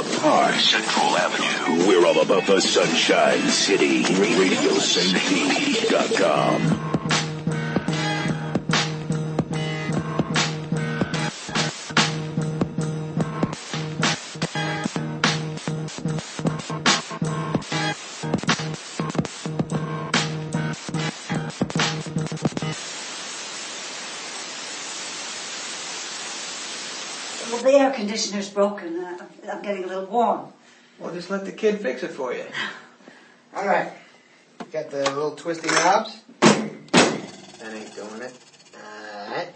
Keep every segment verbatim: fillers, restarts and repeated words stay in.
Park, Central Avenue. We're all about the Sunshine City. Radio Saint Pete dot com. Well, the air conditioner's broken. Uh, I'm getting a little warm. Well, just let the kid fix it for you. All right. Got the little twisty knobs. That ain't doing it. All right.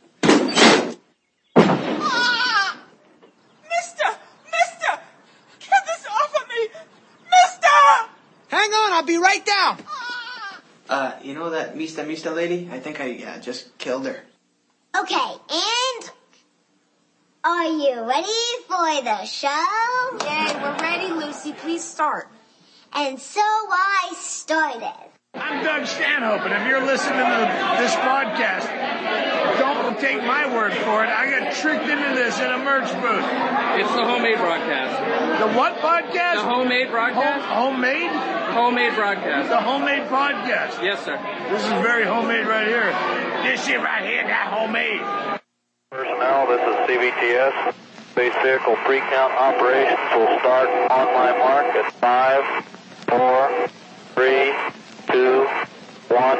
Ah! Mister! Mister! Get this off of me! Mister! Hang on, I'll be right down. Uh, you know that Mista Mista lady? I think I uh, just killed her. Okay, and are you ready for the show? Yay, we're ready, Lucy. Please start. And so I started. I'm Doug Stanhope, and if you're listening to this podcast, don't take my word for it. I got tricked into this in a merch booth. It's the homemade broadcast. The what podcast? The homemade broadcast. Home, homemade? Homemade broadcast. The homemade podcast. Yes, sir. This is very homemade right here. This shit right here, that homemade. Personnel, this is C V T S. Space vehicle pre-count operations will start on my mark at five, four, three, two, one.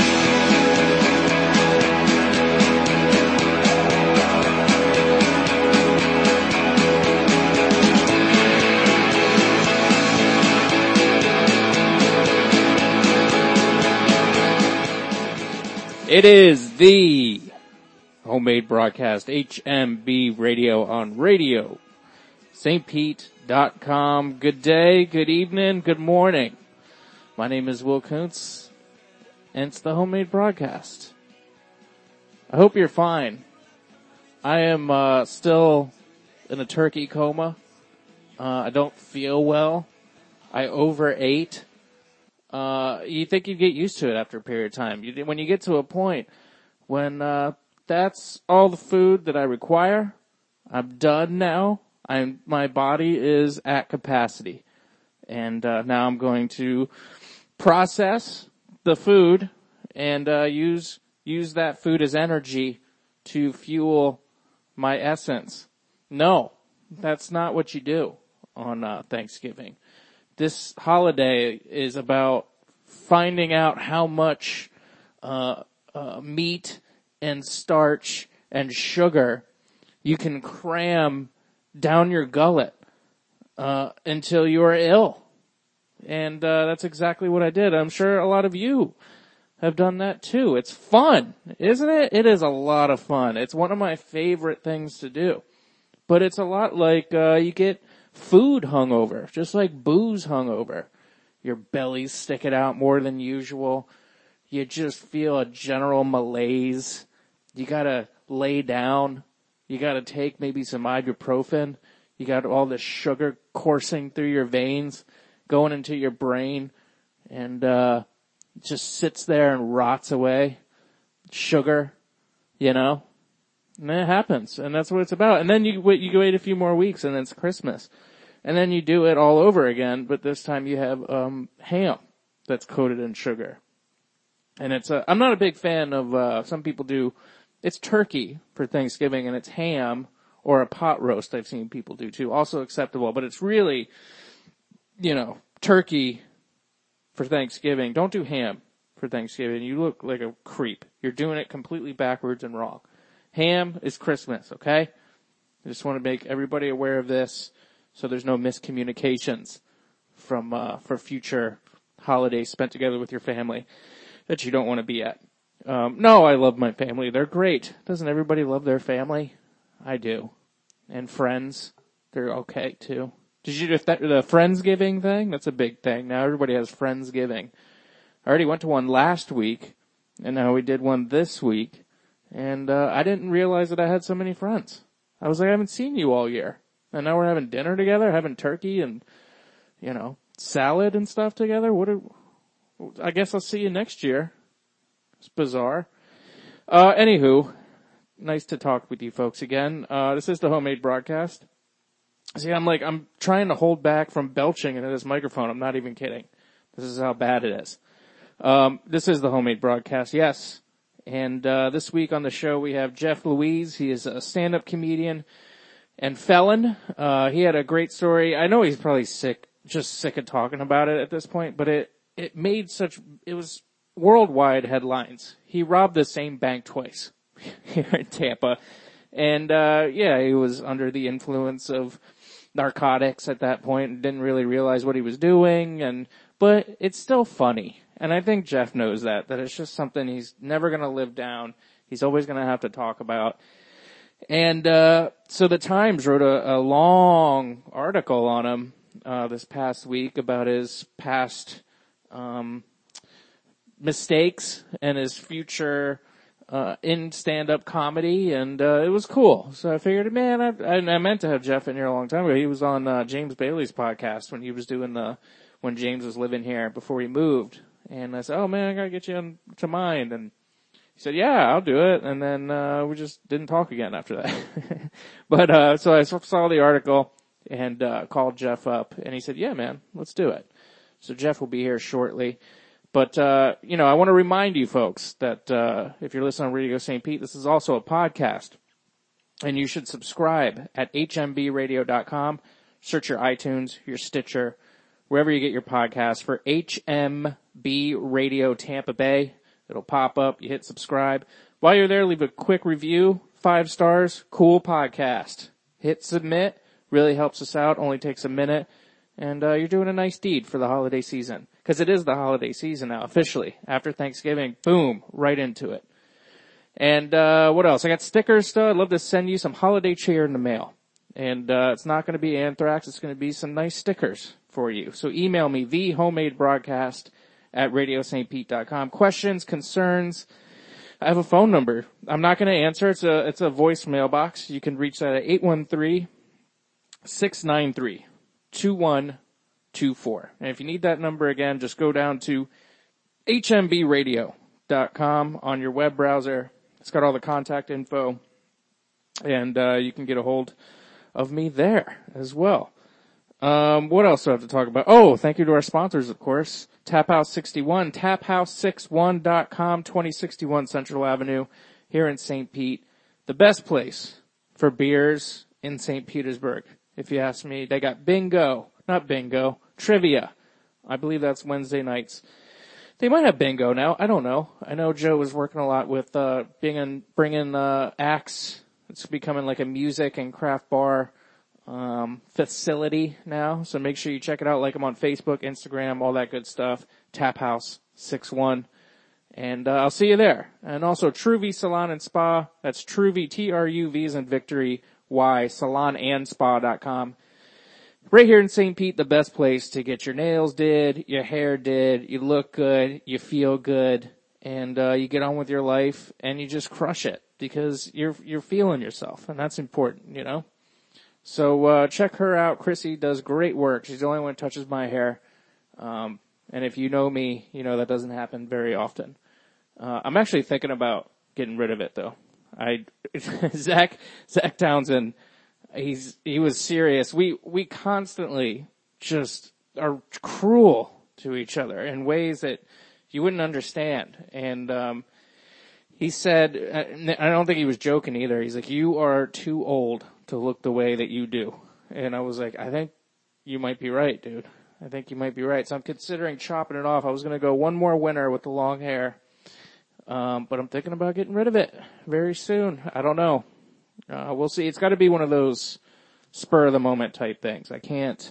It is the homemade broadcast, H M B Radio on Radio Saint Pete dot com. Good day, good evening, good morning. My name is Will Kuntz, and it's the homemade broadcast. I hope you're fine. I am uh, still in a turkey coma. Uh, I don't feel well. I overate. Uh, you think you'd get used to it after a period of time. You, when you get to a point when uh, that's all the food that I require, I'm done now. I'm my body is at capacity, and uh, now I'm going to process the food and uh, use use that food as energy to fuel my essence. No, that's not what you do on uh, Thanksgiving. This holiday is about finding out how much uh, uh meat and starch and sugar you can cram down your gullet uh until you are ill. And uh that's exactly what I did. I'm sure a lot of you have done that too. It's fun, isn't it? It is a lot of fun. It's one of my favorite things to do. But it's a lot like uh you get food hungover, just like booze hungover. Your belly's sticking out more than usual. You just feel a general malaise. You gotta lay down. You gotta take maybe some ibuprofen. You got all the sugar coursing through your veins, going into your brain, and uh just sits there and rots away. Sugar, you know? And it happens, and that's what it's about. And then you wait, you wait a few more weeks, and then it's Christmas. And then you do it all over again, but this time you have um ham that's coated in sugar. And it's a, I'm not a big fan of, uh, some people do, it's turkey for Thanksgiving, and it's ham or a pot roast I've seen people do too, also acceptable, but it's really, you know, turkey for Thanksgiving. Don't do ham for Thanksgiving. You look like a creep. You're doing it completely backwards and wrong. Ham is Christmas, okay? I just want to make everybody aware of this so there's no miscommunications from, uh, for future holidays spent together with your family that you don't want to be at. Um, no, I love my family. They're great. Doesn't everybody love their family? I do. And friends, they're okay too. Did you do that, the Friendsgiving thing? That's a big thing. Now everybody has Friendsgiving. I already went to one last week, and now we did one this week, and uh, I didn't realize that I had so many friends. I was like, I haven't seen you all year. And now we're having dinner together, having turkey and, you know, salad and stuff together. What? Are, I guess I'll see you next year. It's bizarre. Uh, anywho, nice to talk with you folks again. Uh, this is the homemade broadcast. See, I'm like, I'm trying to hold back from belching into this microphone. I'm not even kidding. This is how bad it is. Um, this is the Homemade Broadcast, yes. And, uh, this week on the show we have Jeff Louise. He is a stand-up comedian and felon. Uh, he had a great story. I know he's probably sick, just sick of talking about it at this point, but it, it made such, it was worldwide headlines. He robbed the same bank twice here in Tampa. And, uh, yeah, he was under the influence of narcotics at that point and didn't really realize what he was doing. And, but it's still funny. And I think Jeff knows that, that it's just something he's never going to live down. He's always going to have to talk about. And, uh, so the Times wrote a, a long article on him, uh, this past week about his past, um, mistakes and his future, uh, in stand-up comedy. And, uh, it was cool. So I figured, man, I, I, I meant to have Jeff in here a long time ago. He was on, uh, James Bailey's podcast when he was doing the, when James was living here before he moved. And I said, oh man, I gotta get you on to mine. And he said, yeah, I'll do it. And then, uh, we just didn't talk again after that. But, uh, so I saw the article and, uh, called Jeff up and he said, yeah, man, let's do it. So Jeff will be here shortly. But, uh, you know, I want to remind you folks that, uh, if you're listening on Radio Saint Pete, this is also a podcast and you should subscribe at H M B radio dot com. Search your iTunes, your Stitcher, wherever you get your podcasts for H M B Radio Tampa Bay. It'll pop up. You hit subscribe. While you're there, leave a quick review. Five stars. Cool podcast. Hit submit. Really helps us out. Only takes a minute. And uh, you're doing a nice deed for the holiday season. Because it is the holiday season now, officially. After Thanksgiving, boom, right into it. And uh what else? I got stickers still. I'd love to send you some holiday cheer in the mail. And uh it's not going to be anthrax. It's going to be some nice stickers for you. So email me, the homemade broadcast at radio saint pete dot com. Questions, concerns. I have a phone number. I'm not going to answer. It's a, it's a voicemail box. You can reach that at eight one three, six nine three, two one two four. And if you need that number again, just go down to H M B radio dot com on your web browser. It's got all the contact info. And, uh, you can get a hold of me there as well. Um, what else do I have to talk about? Oh, thank you to our sponsors, of course. Tap House sixty-one, tap house sixty-one dot com, twenty sixty-one Central Avenue here in Saint Pete. The best place for beers in Saint Petersburg, if you ask me. They got bingo, not bingo, trivia. I believe that's Wednesday nights. They might have bingo now. I don't know. I know Joe was working a lot with, uh, bringing, bringing, uh, acts. It's becoming like a music and craft bar um facility now. So make sure you check it out. Like them on Facebook, Instagram, all that good stuff. Tap House sixty-one. And uh, I'll see you there. And also Truvi Salon and Spa. That's Truvi, T R U V as in Victory, Y, salon and spa dot com. Right here in Saint Pete, the best place to get your nails did, your hair did, you look good, you feel good, and uh you get on with your life and you just crush it because you're you're feeling yourself, and that's important, you know. So, uh, check her out. Chrissy does great work. She's the only one who touches my hair. Um, and if you know me, you know that doesn't happen very often. Uh, I'm actually thinking about getting rid of it though. I, Zach, Zach Townsend, he's, he was serious. We, we constantly just are cruel to each other in ways that you wouldn't understand. And, um, he said, I don't think he was joking either. He's like, you are too old to look the way that you do. And I was like, I think you might be right, dude. I think you might be right. So I'm considering chopping it off. I was going to go one more winter with the long hair. Um, but I'm thinking about getting rid of it very soon. I don't know. Uh, we'll see. It's got to be one of those spur of the moment type things. I can't,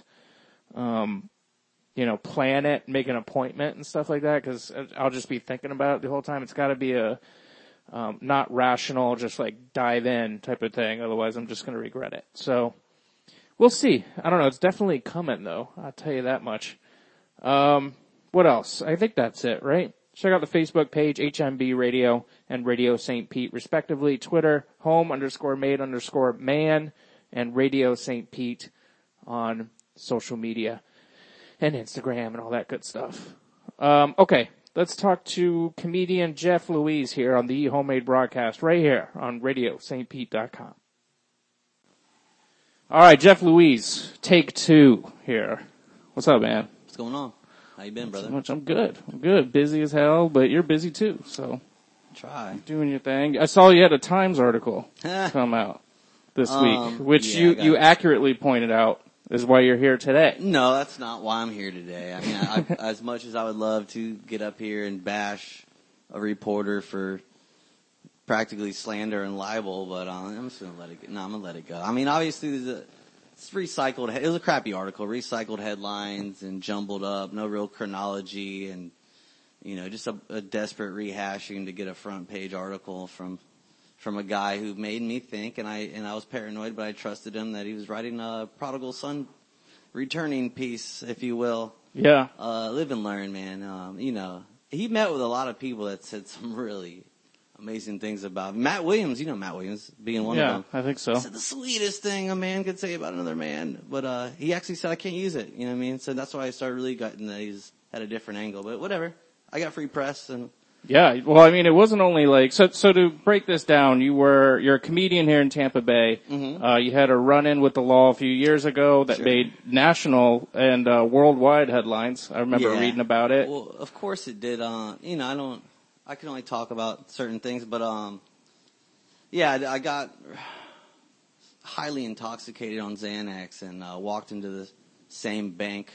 um, you know, plan it, make an appointment and stuff like that, because I'll just be thinking about it the whole time. It's got to be a, Um, not rational, just like dive in type of thing. Otherwise, I'm just going to regret it. So we'll see. I don't know. It's definitely coming though. I'll tell you that much. Um, what else? I think that's it, right? Check out the Facebook page, H M B Radio and Radio Saint Pete, respectively. Twitter, home underscore made underscore man, and Radio Saint Pete on social media and Instagram and all that good stuff. Um, okay. Let's talk to comedian Jeff Louise here on the Homemade Broadcast right here on radio saint pete dot com. All right, Jeff Louise, take two here. What's up, man? What's going on? How you been, brother? So much. I'm good. I'm good. Busy as hell, but you're busy too, so. Try. Doing your thing. I saw you had a Times article come out this um, week, which yeah, you, you it. accurately pointed out is why you're here today. No, that's not why I'm here today. I mean, I, I, as much as I would love to get up here and bash a reporter for practically slander and libel, but uh, I'm just gonna let it. No, I'm gonna let it go. I mean, obviously, there's a it's recycled. It was a crappy article, recycled headlines and jumbled up, no real chronology, and you know, just a, a desperate rehashing to get a front page article from from a guy who made me think, and I and I was paranoid, but I trusted him that he was writing a prodigal son returning piece, if you will. Yeah. Uh, live and learn, man. Um, you know, he met with a lot of people that said some really amazing things about him. Matt Williams. You know Matt Williams being one yeah, of them. Yeah, I think so. He said the sweetest thing a man could say about another man, but uh, he actually said I can't use it. You know what I mean? So that's why I started really gutting that he's had a different angle. But whatever. I got free press and. Yeah, well, I mean, it wasn't only like so. So to break this down, you were you're a comedian here in Tampa Bay. Mm-hmm. Uh, you had a run-in with the law a few years ago that sure. made national and uh, worldwide headlines. I remember yeah. reading about it. Well, of course it did. Uh, you know, I don't. I can only talk about certain things, but um, yeah, I, I got highly intoxicated on Xanax and uh, walked into the same bank.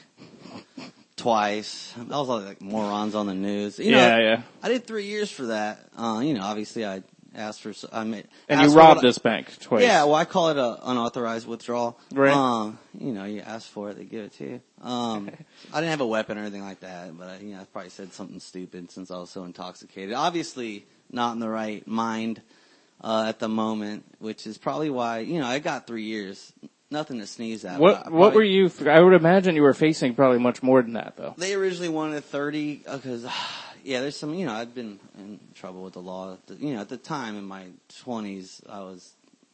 Twice. That was like morons on the news. You know, yeah, yeah. I did three years for that. Uh, you know, obviously I asked for, I made. And you robbed this bank twice. Yeah, well I call it a unauthorized withdrawal. Right. Um, you know, you ask for it, they give it to you. Um, I didn't have a weapon or anything like that, but I, you know, I probably said something stupid since I was so intoxicated. Obviously not in the right mind, uh, at the moment, which is probably why, you know, I got three years. Nothing to sneeze at. What probably, What were you? I would imagine you were facing probably much more than that, though. They originally wanted thirty because, yeah, there's some. You know, I'd been in trouble with the law. You know, at the time in my twenties, I was,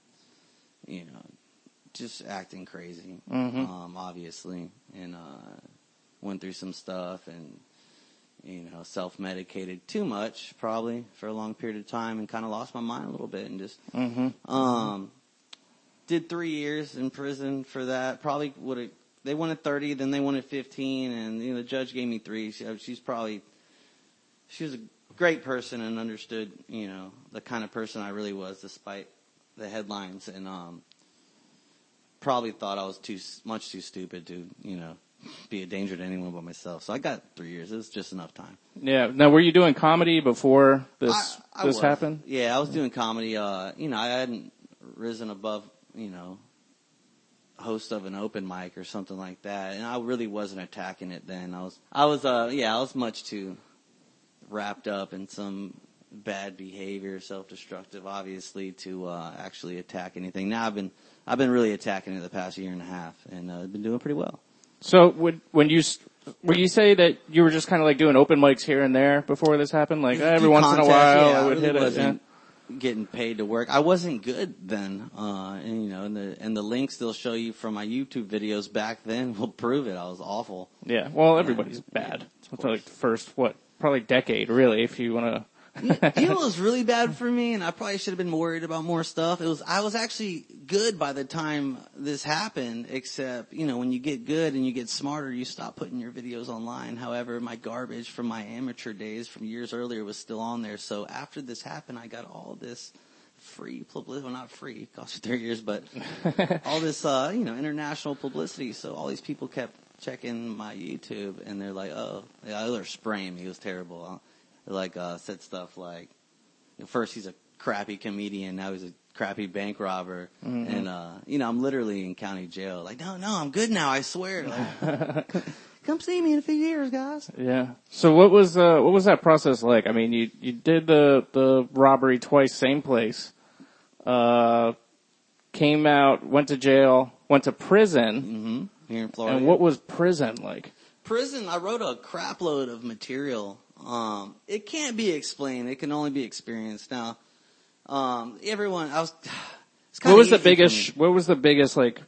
you know, just acting crazy. Mm-hmm. Um, obviously, and uh, went through some stuff and, you know, self-medicated too much probably for a long period of time and kind of lost my mind a little bit and just. Mm-hmm. Um. Did three years in prison for that. Probably would have. They wanted thirty, then they wanted fifteen, and you know the judge gave me three. She, she's probably she was a great person and understood, you know, the kind of person I really was, despite the headlines, and um, probably thought I was too much too stupid to, you know, be a danger to anyone but myself. So I got three years. It was just enough time. Yeah. Now, were you doing comedy before this I, I this was. happened? Yeah, I was doing comedy. Uh, you know, I hadn't risen above, you know, host of an open mic or something like that, and I really wasn't attacking it then. I was, I was, uh, yeah, I was much too wrapped up in some bad behavior, self-destructive, obviously, to uh, actually attack anything. Now I've been, I've been really attacking it the past year and a half, and uh, I've been doing pretty well. So, would when you when you say that you were just kind of like doing open mics here and there before this happened, like every once Contest, in a while yeah, I would really hit it. Yeah. Getting paid to work. I wasn't good then, uh, and you know, and the, and the links they'll show you from my YouTube videos back then will prove it. I was awful. Yeah, well, everybody's bad. It's like the first, what, probably decade, really, if you want to. You know, it was really bad for me, and I probably should have been worried about more stuff. It was, I was actually good by the time this happened, except, you know, when you get good and you get smarter, you stop putting your videos online. However, my garbage from my amateur days from years earlier was still on there. So after this happened, I got all this free publicity, well, not free, it cost me three years, but all this, uh, you know, international publicity. So all these people kept checking my YouTube, and they're like, oh, yeah, they're spraying me. It was terrible. Like, uh, said stuff like, first he's a crappy comedian, now he's a crappy bank robber, mm-hmm. and, uh, you know, I'm literally in county jail. Like, no, no, I'm good now, I swear. Like, come see me in a few years, guys. Yeah. So what was, uh, what was that process like? I mean, you, you did the, the robbery twice, same place, uh, came out, went to jail, went to prison. Mm-hmm. Here in Florida. And what was prison like? Prison, I wrote a crap load of material. Um, it can't be explained. It can only be experienced. Now, um, everyone, I was, it's kind what of was the biggest, what was the biggest, like,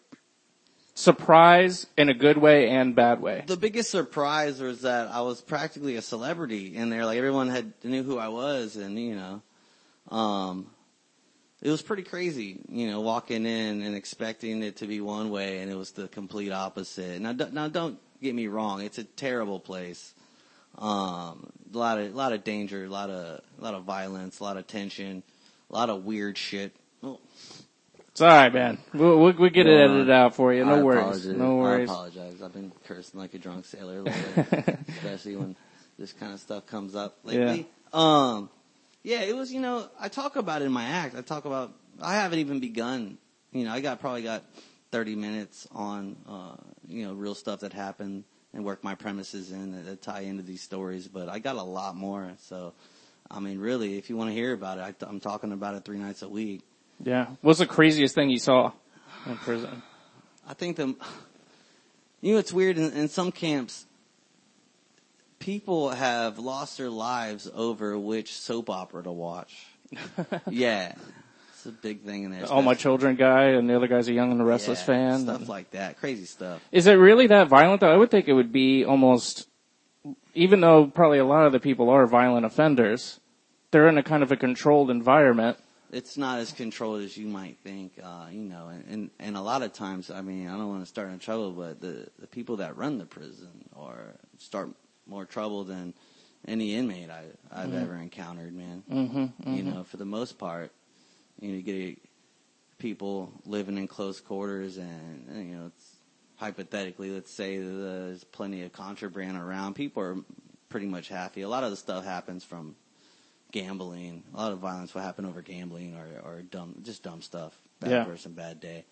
surprise in a good way and bad way? The biggest surprise was that I was practically a celebrity in there. Like, everyone had knew who I was, and, you know, um, it was pretty crazy, you know, walking in and expecting it to be one way, and it was the complete opposite. Now, now don't get me wrong; it's a terrible place. Um, a lot of, a lot of danger, a lot of, a lot of violence, a lot of tension, a lot of weird shit. Oh. It's all right, man. We'll, we'll, we'll get it Well, edited out for you. No I worries. apologize. No worries. I apologize. I've been cursing like a drunk sailor lately, especially when this kind of stuff comes up lately. Yeah. Um, yeah, it was, you know, I talk about it in my act. I talk about, I haven't even begun, you know, I got probably got thirty minutes on, uh, you know, real stuff that happened and work my premises in that, that tie into these stories, but I got a lot more. So, I mean, really, if you want to hear about it, I, I'm talking about it three nights a week. Yeah. What's the craziest thing you saw in prison? I think the, you know, it's weird in, in some camps, people have lost their lives over which soap opera to watch. Yeah. It's a big thing in there. All My Children guy and the other guy's a Young and the Restless yeah, fan. Stuff like that. Crazy stuff. Is it really that violent though? I would think it would be almost, even though probably a lot of the people are violent offenders, they're in a kind of a controlled environment. It's not as controlled as you might think, uh, you know, and, and, and a lot of times, I mean, I don't want to start in trouble, but the, the people that run the prison or start more trouble than any inmate I, I've mm-hmm. ever encountered, man. Mm-hmm, mm-hmm. You know, for the most part, you know, you get people living in close quarters and, you know, it's hypothetically, let's say there's plenty of contraband around. People are pretty much happy. A lot of the stuff happens from gambling. A lot of violence will happen over gambling or, or dumb, just dumb stuff. Bad yeah. person, bad day.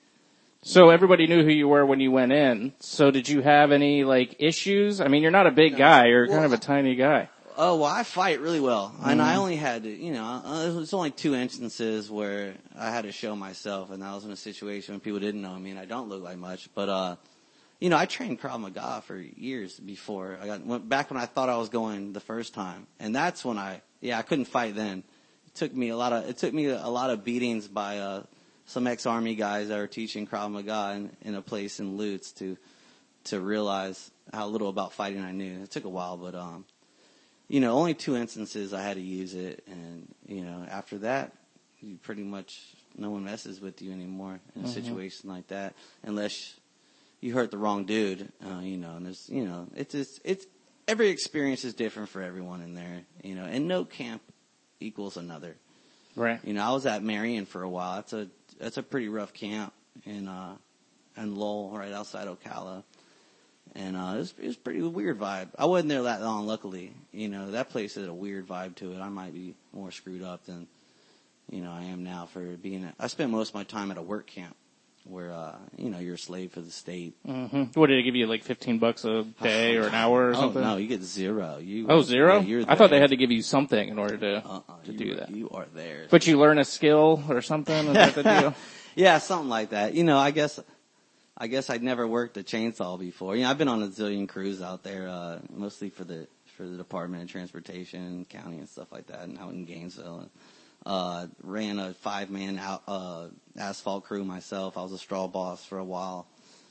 So everybody knew who you were when you went in. So did you have any, like, issues? I mean, you're not a big no. guy. You're well, kind of a tiny guy. Oh, well, I fight really well. Mm-hmm. And I only had to, you know, uh, it was only two instances where I had to show myself, and that was in a situation when people didn't know me, and I don't look like much. But, uh, you know, I trained Krav Maga for years before. I got went back when I thought I was going the first time. And that's when I, yeah, I couldn't fight then. It took me a lot of, it took me a lot of beatings by, uh, some ex-army guys that were teaching Krav Maga in, in a place in Lutz to, to realize how little about fighting I knew. It took a while, but, um, you know, only two instances I had to use it. And, you know, after that, you pretty much, no one messes with you anymore in a mm-hmm. situation like that unless you hurt the wrong dude, uh, you know, and there's, you know, it's just, it's, every experience is different for everyone in there, you know, and no camp equals another. Right. You know, I was at Marion for a while. That's a, that's a pretty rough camp in, uh, in Lowell, right outside Ocala. And, uh, it was, it was a pretty weird vibe. I wasn't there that long, luckily. You know, that place had a weird vibe to it. I might be more screwed up than, you know, I am now for being, a, I spent most of my time at a work camp where, uh, you know, you're a slave for the state. Mm-hmm. What, did it give you, like fifteen bucks a day or an hour or something? Oh, no, you get zero. You, oh, zero? Yeah, you're I thought they had to give you something in order to, uh-uh, to do that. You are there. But you learn a skill or something? Is that the deal? Yeah, something like that. You know, I guess, I guess I'd never worked a chainsaw before. You know, I've been on a zillion crews out there, uh, mostly for the, for the Department of Transportation, county and stuff like that, and out in Gainesville. And, uh, ran a five-man out, uh, asphalt crew myself. I was a straw boss for a while.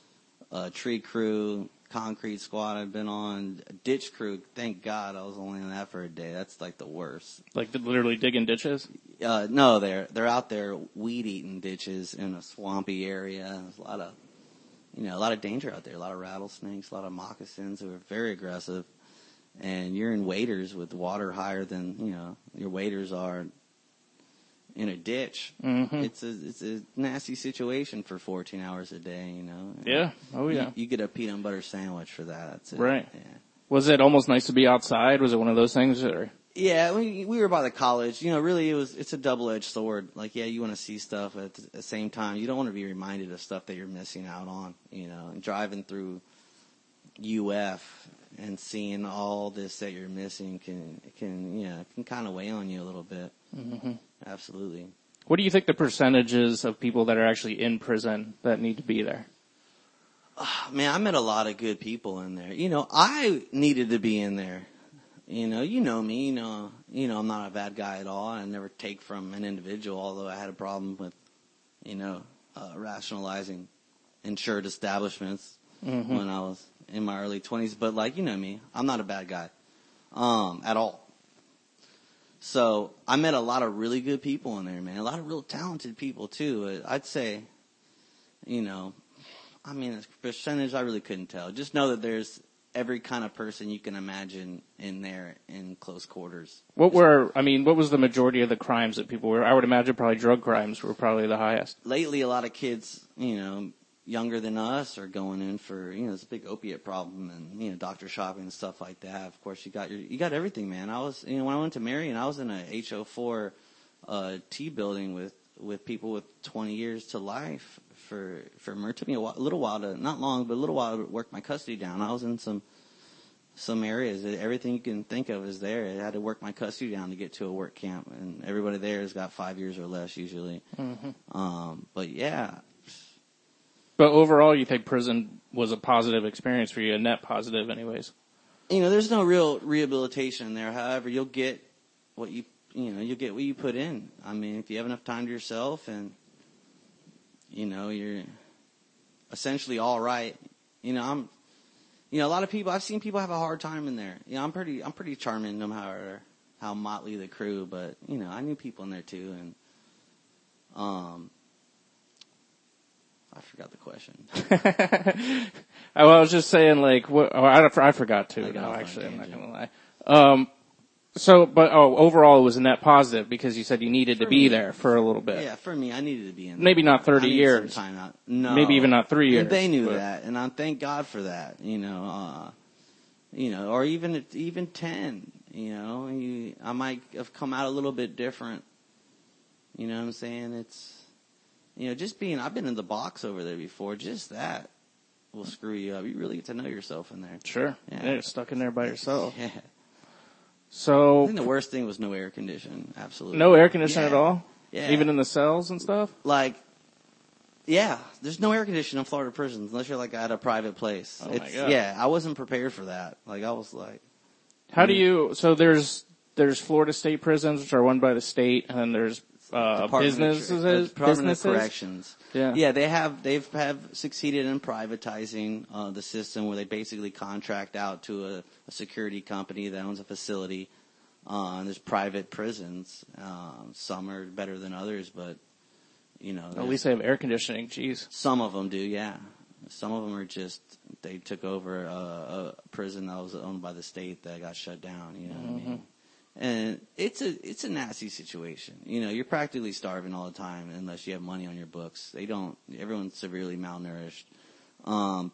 Uh, tree crew, concrete squad I've been on. A ditch crew, thank God I was only on that for a day. That's like the worst. Like literally digging ditches? Uh, no, they're, they're out there weed-eating ditches in a swampy area. There's a lot of, you know, a lot of danger out there. A lot of rattlesnakes, a lot of moccasins who are very aggressive. And you're in waders with water higher than, you know, your waders are in a ditch. Mm-hmm. It's a, it's a nasty situation for fourteen hours a day, you know. Yeah. Oh, yeah. You, you get a peanut butter sandwich for that. That's it. Right. Yeah. Was it almost nice to be outside? Was it one of those things? Or? Yeah, we, we were by the college. You know, really it was, it's a double-edged sword. Like, yeah, you want to see stuff, but at the same time, you don't want to be reminded of stuff that you're missing out on, you know. And driving through U F and seeing all this that you're missing can, can, yeah, can kind of weigh on you a little bit. Mm-hmm. Absolutely. What do you think the percentages of people that are actually in prison that need to be there? Oh, man, I met a lot of good people in there. You know, I needed to be in there. You know, you know me, you know, you know, I'm not a bad guy at all. I never take from an individual, although I had a problem with, you know, uh, rationalizing insured establishments mm-hmm. when I was in my early twenties. But like, you know me, I'm not a bad guy, um, at all. So I met a lot of really good people in there, man. A lot of real talented people too. I'd say, you know, I mean, a percentage I really couldn't tell. Just know that there's every kind of person you can imagine in there in close quarters. What were, I mean, what was the majority of the crimes that people were? I would imagine probably drug crimes were probably the highest. Lately, a lot of kids, you know, younger than us are going in for, you know, this big opiate problem and, you know, doctor shopping and stuff like that. Of course, you got your, you got everything, man. I was, you know, when I went to Marion, I was in a H O four, uh, T building with, with people with twenty years to life for, for murder. It took me a, while, a little while to, not long, but a little while to work my custody down. I was in some, some areas that everything you can think of is there. I had to work my custody down to get to a work camp, and everybody there has got five years or less usually. Mm-hmm. Um, but yeah. But overall, you think prison was a positive experience for you, a net positive anyways? You know, there's no real rehabilitation in there. However, you'll get what you, you know, you'll get what you put in. I mean, if you have enough time to yourself and, you know, you're essentially all right. You know, I'm, you know, a lot of people, I've seen people have a hard time in there. You know, I'm pretty, I'm pretty charming no matter how motley the crew, but, you know, I knew people in there too, and, um, I forgot the question. Oh, I was just saying, like, what, oh, I, I forgot to. No, actually, I'm not going to lie. Um, so, but, oh, overall it was a net positive because you said you needed for to be me, there for a little bit. Yeah, for me, I needed to be in there. Maybe not thirty I needed years. Some time out. No. Maybe even not three years. And they knew but. that, and I thank God for that, you know, uh, you know, or even, even ten, you know, you, I might have come out a little bit different. You know what I'm saying? It's, you know, just being, I've been in the box over there before, just that will screw you up. You really get to know yourself in there. Sure. Yeah. Yeah, you're stuck in there by yourself. Yeah. So. I think the worst thing was no air conditioning. Absolutely. No air conditioning yeah. at all? Yeah. Even in the cells and stuff? Like, yeah, there's no air conditioning in Florida prisons unless you're like at a private place. Oh it's, my God. Yeah, I wasn't prepared for that. Like, I was like. How do you, so there's, there's Florida state prisons, which are run by the state, and then there's Uh, businesses, of, uh, Department businesses? of Corrections. Yeah. Yeah, they have, they've have succeeded in privatizing, uh, the system where they basically contract out to a, a security company that owns a facility. Uh, and there's private prisons. Um, some are better than others, but, you know. At least they have air conditioning, jeez. Some of them do, yeah. Some of them are just, they took over a, a prison that was owned by the state that got shut down, you know mm-hmm. what I mean? And it's a, it's a nasty situation. You know, you're practically starving all the time unless you have money on your books. They don't, everyone's severely malnourished. Um,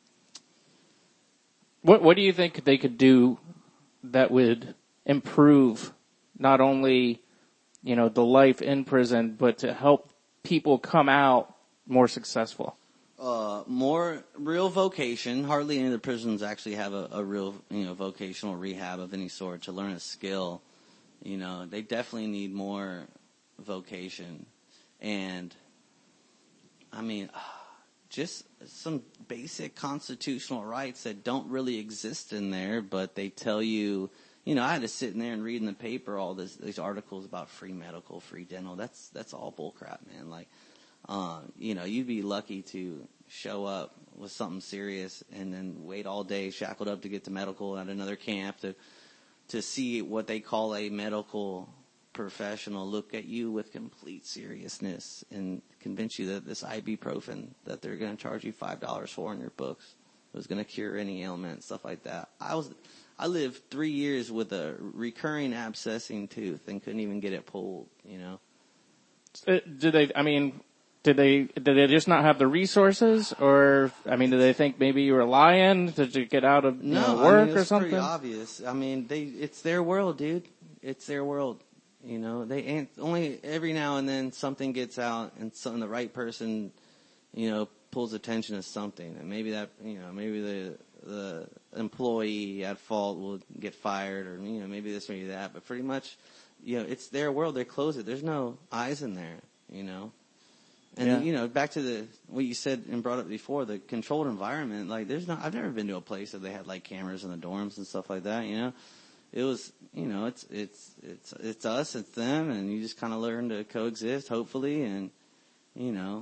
what, what do you think they could do that would improve not only, you know, the life in prison, but to help people come out more successful? Uh, more real vocation. Hardly any of the prisons actually have a, a real, you know, vocational rehab of any sort to learn a skill. You know, they definitely need more vocation. And, I mean, just some basic constitutional rights that don't really exist in there, but they tell you, you know, I had to sit in there and read in the paper all this, these articles about free medical, free dental. That's, that's all bullcrap, man. Like, Uh, you know, you'd be lucky to show up with something serious and then wait all day shackled up to get to medical at another camp to, to see what they call a medical professional look at you with complete seriousness and convince you that this ibuprofen that they're going to charge you five dollars for in your books was going to cure any ailment, stuff like that. I was, I lived three years with a recurring abscessing tooth and couldn't even get it pulled, you know. Did they, I mean, Did they, did they just not have the resources, or, I mean, did they think maybe you were lying to, to get out of you no, know, work I mean, or it's something? pretty obvious. I mean, they, it's their world, dude. It's their world. You know, they ain't, only every now and then something gets out and some, the right person, you know, pulls attention to something. And maybe that, you know, maybe the, the employee at fault will get fired, or, you know, maybe this, maybe that. But pretty much, you know, it's their world. They close it. There's no eyes in there, you know. And, yeah. you know, back to the, what you said and brought up before, the controlled environment, like, there's not, I've never been to a place that they had, like, cameras in the dorms and stuff like that, you know? It was, you know, it's, it's, it's, it's us, it's them, and you just kind of learn to coexist, hopefully, and, you know.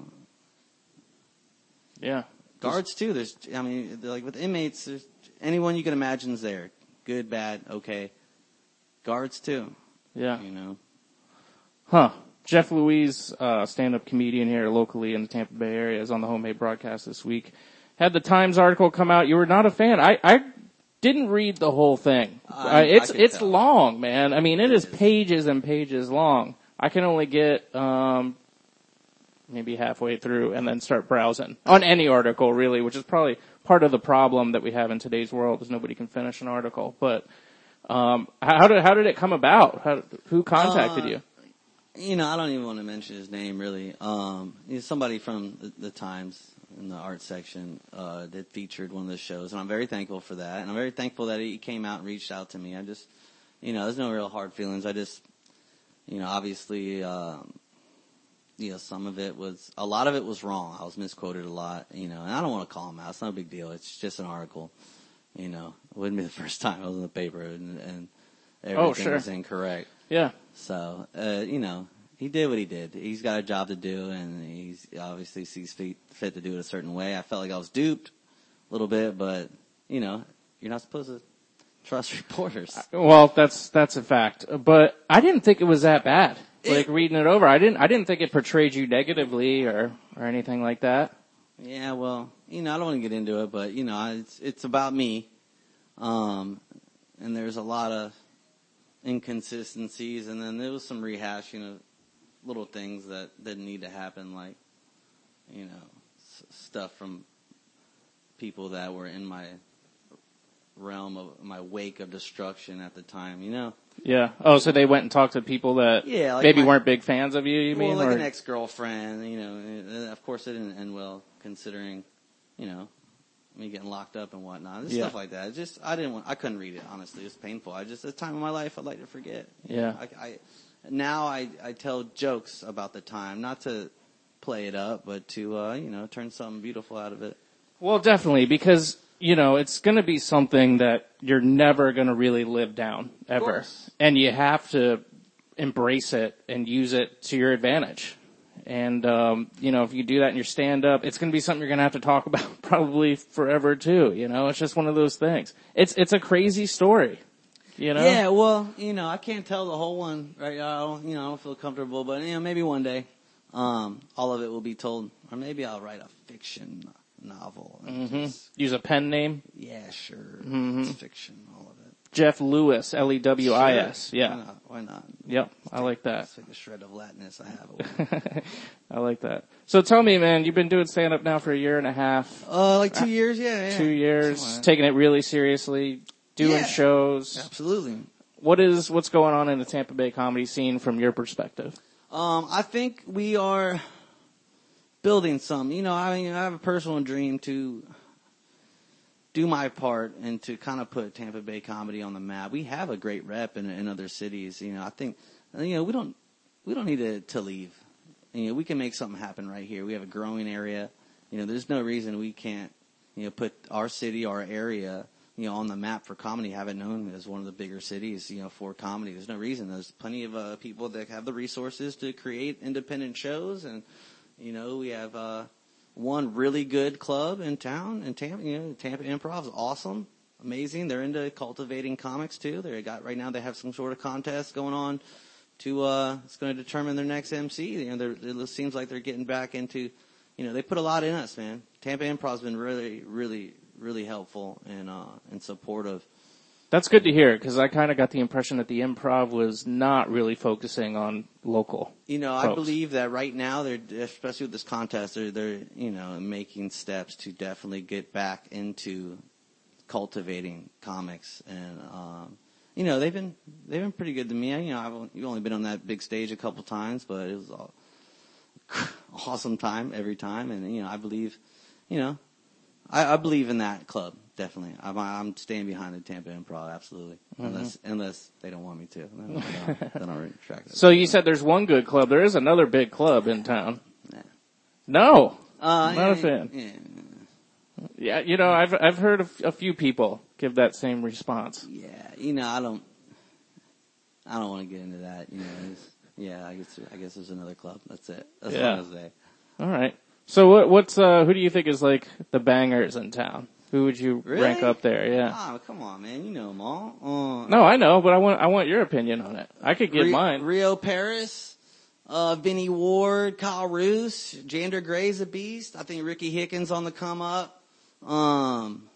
Yeah. Guards, too, there's, I mean, like, with inmates, there's anyone you can imagine is there. Good, bad, okay. Guards, too. Yeah. You know? Huh. Jeff Louise, uh, stand-up comedian here locally in the Tampa Bay area, is on the Homemade Broadcast this week. Had the Times article come out. You were not a fan. I, I didn't read the whole thing. I, uh, it's, I it's tell. long, man. I mean, it, It is, is pages and pages long. I can only get, um, maybe halfway through and then start browsing on any article, really, which is probably part of the problem that we have in today's world is nobody can finish an article. But, um, how did, how did it come about? How, who contacted uh, you? You know, I don't even want to mention his name, really. Um, he's somebody from the, the Times in the art section uh, that featured one of the shows, and I'm very thankful for that. And I'm very thankful that he came out and reached out to me. I just, you know, there's no real hard feelings. I just, you know, obviously, um, you know, some of it was, a lot of it was wrong. I was misquoted a lot, you know, and I don't want to call him out. It's not a big deal. It's just an article, you know. It wouldn't be the first time I was in the paper and, and everything Oh, sure. was incorrect. Yeah. So, uh, you know, he did what he did. He's got a job to do, and he's obviously sees fit, fit to do it a certain way. I felt like I was duped a little bit, but, you know, you're not supposed to trust reporters. Well, that's, that's a fact. But I didn't think it was that bad. Like, reading it over, I didn't, I didn't think it portrayed you negatively or, or anything like that. Yeah, well, you know, I don't want to get into it, but, you know, it's, it's about me. Um, and there's a lot of inconsistencies, and then there was some rehashing of little things that didn't need to happen, like, you know, s- stuff from people that were in my realm of my wake of destruction at the time, you know? Yeah. Oh, so they went and talked to people that Yeah, like maybe my- weren't big fans of you, you well, mean? like or? an ex-girlfriend, you know, and of course it didn't end well considering, you know, me getting locked up and whatnot. Just Yeah. Stuff like that. It's just, I didn't want, I couldn't read it, honestly. It was painful. I just, at the time of my life, I'd like to forget. Yeah. I, I, now I, I tell jokes about the time, not to play it up, but to, uh, you know, turn something beautiful out of it. Well, definitely, because, you know, it's gonna be something that you're never gonna really live down, ever. And you have to embrace it and use it to your advantage. And, um, you know, if you do that in your stand-up, it's gonna be something you're gonna have to talk about probably forever too, you know? It's just one of those things. It's, it's a crazy story, you know? Yeah, well, you know, I can't tell the whole one right now. You know, I don't feel comfortable, but, you know, maybe one day, um, all of it will be told. Or maybe I'll write a fiction novel. and Mm-hmm. just- Use a pen name? Yeah, sure. Mm-hmm. It's fiction, all of it. Jeff Lewis, L E W I S. Sure. Yeah. Why not? Why not? Yep, I like that. It's like a shred of Latinus I have. I like that. So tell me, man, you've been doing stand-up now for a year and a half. Uh, like two years, yeah, yeah. Two years, Something like that. taking it really seriously, doing Yeah. shows. Absolutely. What is, what's going on in the Tampa Bay comedy scene from your perspective? Um, I think we are building some. You know, I mean, I have a personal dream to do my part and to kind of put Tampa Bay comedy on the map. We have a great rep in, in other cities. You know, I think, you know, we don't, we don't need to, to leave. You know, we can make something happen right here. We have a growing area. You know, there's no reason we can't, you know, put our city, our area, you know, on the map for comedy, have it known as one of the bigger cities, you know, for comedy. There's no reason. There's plenty of uh, people that have the resources to create independent shows, and, you know, we have uh, one really good club in town, in Tampa. You know, Tampa Improv is awesome, amazing. They're into cultivating comics too. They got right now. They have some sort of contest going on to. Uh, it's going to determine their next M C. You know, it seems like they're getting back into. You know, they put a lot in us, man. Tampa Improv's been really, really, really helpful and uh, and supportive. That's good to hear, because I kind of got the impression that the Improv was not really focusing on local. You know, folks. I believe that right now, they're, especially with this contest, they're, they're, you know, making steps to definitely get back into cultivating comics. And, um, you know, they've been, they've been pretty good to me. You know, I've you've only been on that big stage a couple times, but it was an awesome time every time. And, you know, I believe, you know, I, I believe in that club. Definitely. I'm, I'm staying behind the Tampa Improv, absolutely. Mm-hmm. Unless, unless they don't want me to. Then, I don't, then I'll retract it. So you said there's one good club. There is another big club in town. Nah. No. Uh, not yeah, a fan. Yeah. Yeah, you know, I've I've heard a, f- a few people give that same response. Yeah, you know, I don't, I don't want to get into that. You know, it's, yeah, I guess I guess there's another club. That's it. As Yeah. long as they. All right. So what what's uh who do you think is like the bangers in town? Who would you Really? rank up there? Yeah. Oh, come on, man. You know them all. Uh, No, I know, but I want I want your opinion on it. I could give Ri- mine. Rio Paris, uh, Vinny Ward, Kyle Roos, Jander Gray's a beast. I think Ricky Hickens on the come up. Um,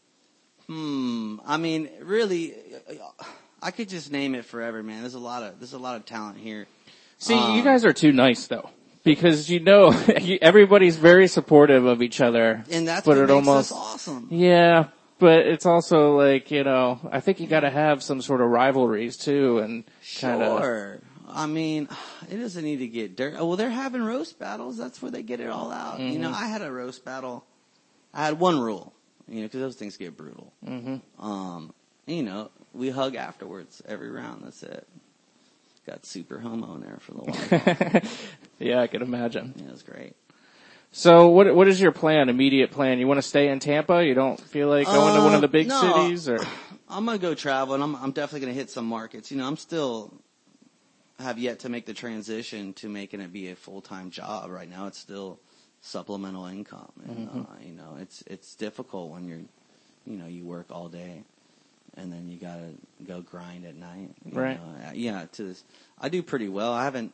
hmm. I mean, really, I could just name it forever, man. There's a lot of there's a lot of talent here. See, um, you guys are too nice though. Because you know, everybody's very supportive of each other. And that's but what it makes almost, us awesome. Yeah, but it's also like, you know, I think you gotta have some sort of rivalries too and kind of. Sure. I mean, it doesn't need to get dirt. Well, they're having roast battles. That's where they get it all out. Mm-hmm. You know, I had a roast battle. I had one rule, you know, because those things get brutal. Mm-hmm. Um, you know, we hug afterwards every round. That's it. Got super homo in there for the while. Yeah, I can imagine. Yeah, it was great. So what what is your plan, immediate plan? You want to stay in Tampa? You don't feel like going to one of the big no. cities? Or I'm going to go travel, and I'm, I'm definitely going to hit some markets. You know, I'm still have yet to make the transition to making it be a full-time job. Right now, it's still supplemental income. And, Mm-hmm. uh, you know, it's it's difficult when you're, you know, you work all day. And then you gotta go grind at night. You Right. know. Yeah, to this, I do pretty well. I haven't,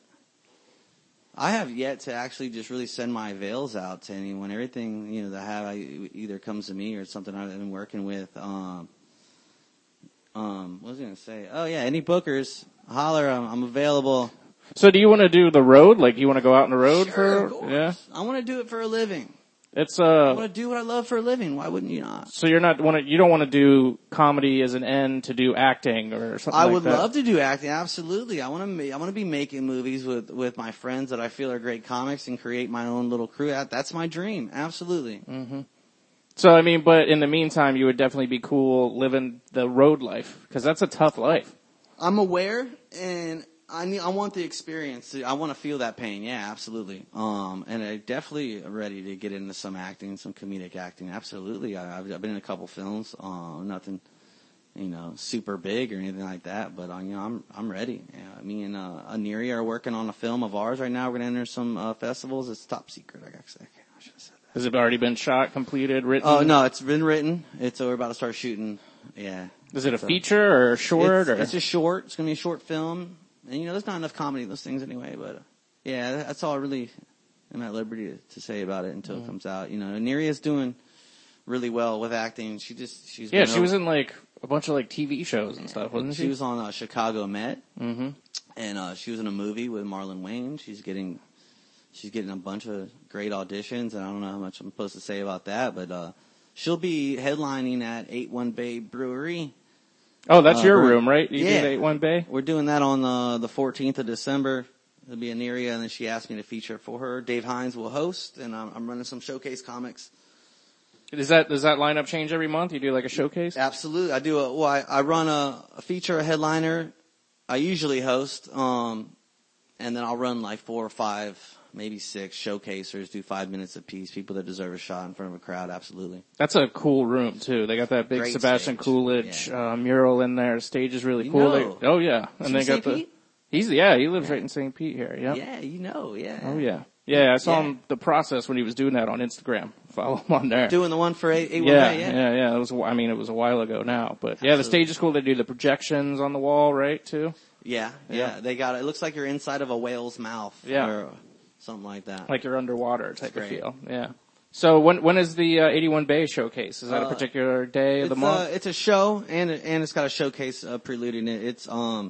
I have yet to actually just really send my veils out to anyone. Everything, you know, that I have I, either comes to me or something I've been working with. Um, um, what was I gonna say? Oh yeah, any bookers, holler, I'm, I'm available. so do you want to do the road? Like you want to go out on the road Sure, for? of course. Yeah. I want to do it for a living. It's I uh. want to do what I love for a living. Why wouldn't you not? So you're not want to you don't want to do comedy as an end to do acting or something. I like would that? love to do acting. Absolutely. I want to. Ma- I want to be making movies with with my friends that I feel are great comics and create my own little crew. That, that's my dream. Absolutely. Mm-hmm. So I mean, but in the meantime, you would definitely be cool living the road life because that's a tough life. I'm aware, and I need. I want the experience. I want to feel that pain. Yeah, absolutely. Um, and I definitely am ready to get into some acting, some comedic acting. Absolutely. I, I've, I've been in a couple films. Uh, nothing, you know, super big or anything like that. But uh, you know, I'm I'm ready. Yeah, me and uh, Aniri are working on a film of ours right now. We're gonna enter some uh, festivals. It's top secret. I guess. I should have said that. Has it already been shot, completed, written? Oh no, it's been written. It's uh, we're about to start shooting. Yeah. Is it a So- feature or short? It's, or it's a short. It's gonna be a short film. And, you know, there's not enough comedy in those things anyway, but, uh, yeah, that's all I really am at liberty to, to say about it until Mm-hmm. it comes out. You know, Neria's doing really well with acting. She just, she's yeah, been she over- was in like a bunch of like T V shows and stuff, wasn't she? She was on uh, Chicago Met, Mm-hmm. and uh, she was in a movie with Marlon Wayne. She's getting, she's getting a bunch of great auditions, and I don't know how much I'm supposed to say about that, but uh, she'll be headlining at eight one Bay Brewery. Oh, that's Uh, your we're- room, right? You yeah. did eight one Bay? We're doing that on the the fourteenth of December. It'll be in Neria, and then she asked me to feature for her. Dave Hines will host, and I'm, I'm running some showcase comics. Does that, does that lineup change every month? You do like a showcase? Absolutely, I do. A, well, I, I run a, a feature, a headliner. I usually host, um, and then I'll run like four or five, maybe six showcasers. Do five minutes apiece. People that deserve a shot in front of a crowd. Absolutely. That's a cool room too. They got that big Great Sebastian stage. Coolidge uh, mural in there. Stage is really You cool. know. They, oh yeah, Is and he they in got Saint the. Pete? He's yeah, he lives right in Saint Pete here. Yep. Yeah, you know, yeah. Oh yeah, yeah. I saw Yeah. him the process when he was doing that on Instagram. Follow him on there. Doing the one for eight, eight yeah, one Bay, yeah. yeah, yeah. It was. I mean, it was a while ago now, but yeah, the Absolutely. stage is cool. They do the projections on the wall, right? Too. Yeah, yeah, Yeah. They got it. It looks like you're inside of a whale's mouth. Yeah. Or something like that. Like you're underwater type of great. feel. Yeah. So when when is the uh, eighty-one Bay showcase? Is that a Uh, particular day of the It's, month? uh, it's a show, and it- and it's got a showcase uh, preluding it. It's um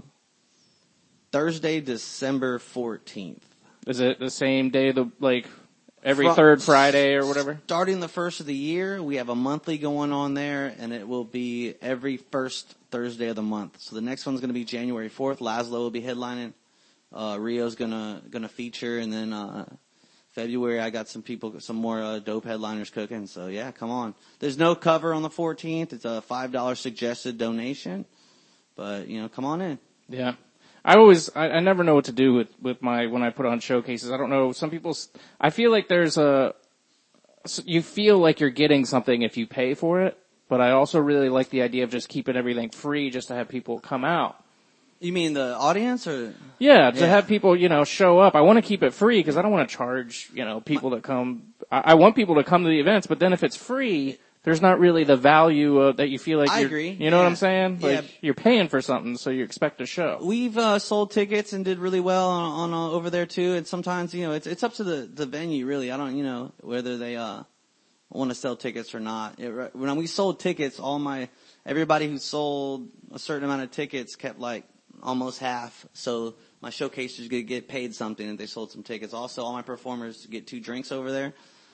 Thursday, December fourteenth. Is it the same day? The like every Fri- third Friday or whatever? Starting the first of the year, we have a monthly going on there, and it will be every first Thursday of the month. So the next one's going to be January fourth. Laszlo will be headlining. Uh, Rio's gonna gonna feature, and then uh, February I got some people, some more uh, dope headliners cooking. So yeah, come on. There's no cover on the fourteenth. It's a five dollar suggested donation, but you know, come on in. Yeah. I always, I, I never know what to do with, with my, when I put on showcases. I don't know, some people, s- I feel like there's a, s- you feel like you're getting something if you pay for it, but I also really like the idea of just keeping everything free just to have people come out. You mean the audience or? Yeah, to Yeah. have people, you know, show up. I want to keep it free because I don't want to charge, you know, people that come. I, I want people to come to the events, but then if it's free, there's not really the value uh, that you feel like I you're, agree. you know yeah. what I'm saying? Like, yeah. you're paying for something, so you expect a show. We've, uh, sold tickets and did really well on, on, uh, over there too. And sometimes, you know, it's, it's up to the, the venue really. I don't, you know, whether they, uh, want to sell tickets or not. It, when we sold tickets, all my, everybody who sold a certain amount of tickets kept like almost half. So my showcasers get, get paid something if they sold some tickets. Also, all my performers get two drinks over there.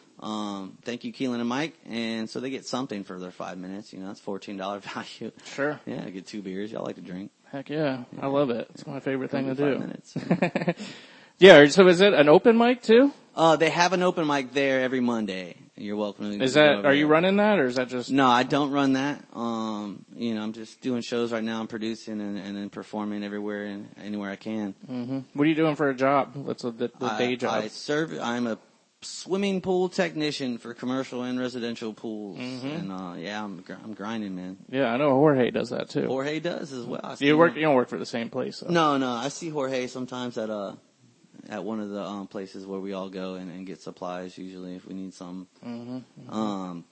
Um, thank you, Keelan and Mike. And so they get something for their five minutes. You know, that's fourteen dollars value. Sure. Yeah, I get two beers. Y'all like to drink. Heck yeah. yeah. I love it. It's my favorite thing to do. Five minutes. Yeah, so is it an open mic too? Uh, they have an open mic there every Monday. You're welcome to Is go that, over are you there. running that or is that just? No, I don't run that. Um, you know, I'm just doing shows right now. I'm producing and, and then performing everywhere and anywhere I can. Mm-hmm. What are you doing for a job? What's the, the I, day job? I serve, I'm a swimming pool technician for commercial and residential pools. Mm-hmm. And, uh, yeah, I'm, gr- I'm grinding, man. Yeah, I know Jorge does that too. Jorge does as well. I see You work, him. you don't work for the same place though. No, no, I see Jorge sometimes at, uh, at one of the, um, places where we all go and, and get supplies usually if we need some. Mm-hmm. Mm-hmm. Um,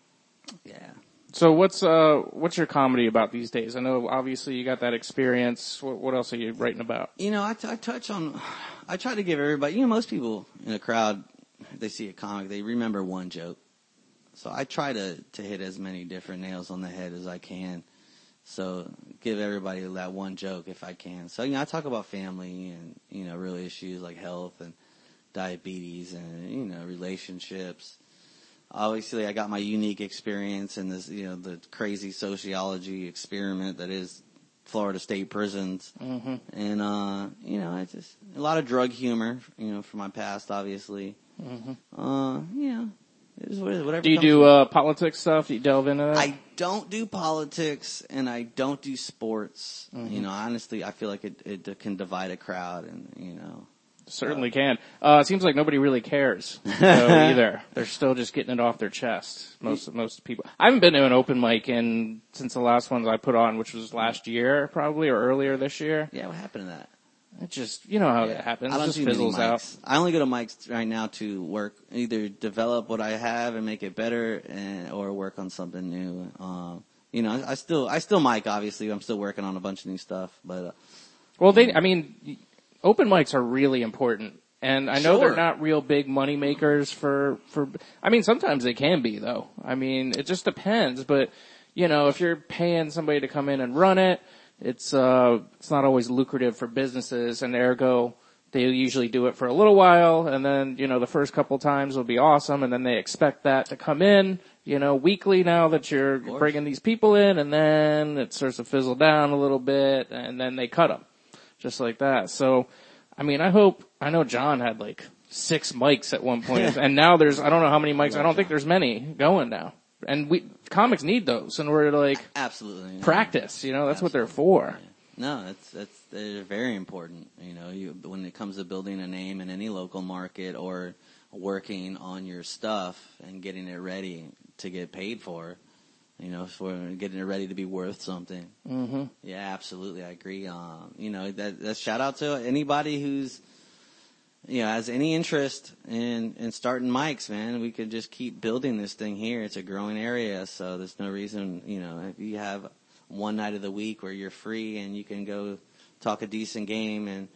yeah. So what's, uh, what's your comedy about these days? I know obviously you got that experience. What, what else are you writing about? You know, I, t- I touch on, I try to give everybody, you know, most people in a crowd, if they see a comic, they remember one joke. So I try to, to hit as many different nails on the head as I can. So give everybody that one joke if I can. So, you know, I talk about family and, you know, real issues like health and diabetes and, you know, relationships. Obviously, I got my unique experience in this, you know, the crazy sociology experiment that is Florida State prisons. Mm-hmm. And, uh, you know, I just, a lot of drug humor, you know, from my past, obviously. Mm-hmm. Uh, you know, it is what it is, whatever. Do you comes do, to uh, politics stuff? Do you delve into that? I don't do politics and I don't do sports. Mm-hmm. You know, honestly, I feel like it, it can divide a crowd and, you know. Certainly can. Uh, it seems like nobody really cares though, either. They're still just getting it off their chest. Most most people. I haven't been to an open mic in since the last ones I put on, which was last year probably or earlier this year. Yeah, what happened to that? It just, you know how yeah. that happens. I don't it just do many fizzles mics. out. I only go to mics right now to work, either develop what I have and make it better, and or work on something new. Um, you know, I, I still I still mic. Obviously, I'm still working on a bunch of new stuff. But uh, well, they, I mean, open mics are really important. And I know Sure. they're not real big money makers for, for, I mean, sometimes they can be though. I mean, it just depends, but, you know, if you're paying somebody to come in and run it, it's, uh, it's not always lucrative for businesses, and ergo, they usually do it for a little while, and then, you know, the first couple times will be awesome, and then they expect that to come in, you know, weekly now that you're bringing these people in, and then it starts to fizzle down a little bit, and then they cut them. Just like that. So, I mean, I hope, I know John had like six mics at one point, and now there's, I don't know how many mics, I don't think there's many going now. And we, comics need those in order to like, absolutely practice, you know, that's absolutely. what they're for. No, that's, that's, they're very important. You know, you, when it comes to building a name in any local market or working on your stuff and getting it ready to get paid for, you know, for getting it ready to be worth something. Mm-hmm. Yeah, absolutely. I agree. Um, you know, that, that shout out to anybody who's, you know, has any interest in, in starting mics, man. We could just keep building this thing here. It's a growing area, so there's no reason, you know, if you have one night of the week where you're free and you can go talk a decent game and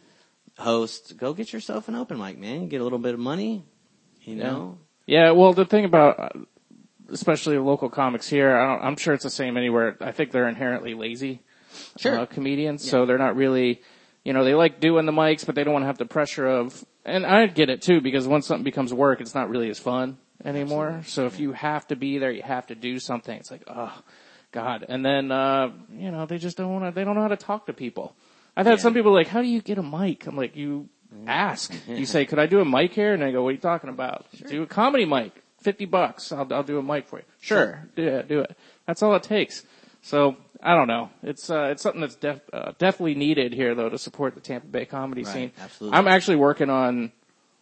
host, go get yourself an open mic, man. Get a little bit of money, you Yeah. know. Yeah, well, the thing about, especially local comics here, I don't, I'm sure it's the same anywhere. I think they're inherently lazy, sure. uh, comedians, Yeah. so they're not really, you know, they like doing the mics, but they don't want to have the pressure of, and I get it too, because once something becomes work, it's not really as fun anymore. Absolutely. So if you have to be there, you have to do something. It's like, oh, God. And then, uh, you know, they just don't want to, they don't know how to talk to people. I've had Yeah. some people like, how do you get a mic? I'm like, you ask. You say, could I do a mic here? And they go, what are you talking about? Sure. Do a comedy mic. fifty bucks. I'll, I'll do a mic for you. Sure. Do it. Do it. That's all it takes. So, I don't know. It's, uh, it's something that's def, uh, definitely needed here though to support the Tampa Bay comedy Right, scene. absolutely. I'm actually working on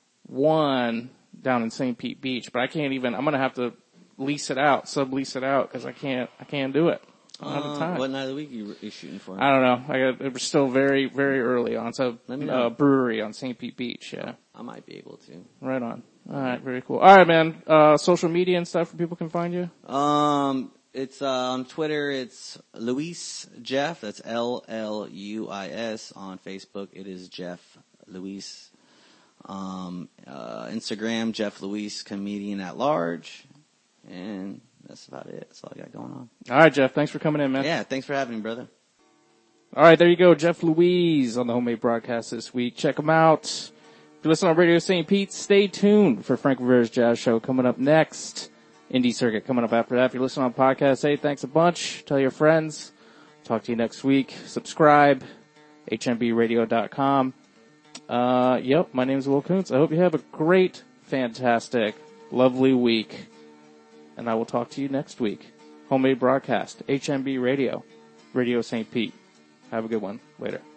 one down in Saint Pete Beach, but I can't even, I'm going to have to lease it out, sublease it out because I can't, I can't do it. I don't have the Uh, time. what night of the week are you, you shooting for? I don't know. I got, it was still very, very early on. It's a Let me know. uh, brewery on Saint Pete Beach. Yeah. I might be able to. Right on. All right, very cool. All right, man. Uh, social media and stuff where people can find you? Um, it's, uh, on Twitter, it's Luis Jeff. That's L L U I S. On Facebook, it is Jeff Luis. Um, uh, Instagram, Jeff Luis, comedian at large. And that's about it. That's all I got going on. All right, Jeff. Thanks for coming in, man. Yeah, thanks for having me, brother. All right, there you go. Jeff Louise on the Homemade Broadcast this week. Check him out. If you listen on Radio Saint Pete, stay tuned for Frank Rivera's Jazz Show coming up next. Indie Circuit coming up after that. If you listen on podcast, hey, thanks a bunch. Tell your friends. Talk to you next week. Subscribe. H M B radio dot com. Uh, yep, my name is Will Kuntz. I hope you have a great, fantastic, lovely week. And I will talk to you next week. Homemade Broadcast, H M B Radio, Radio Saint Pete. Have a good one. Later.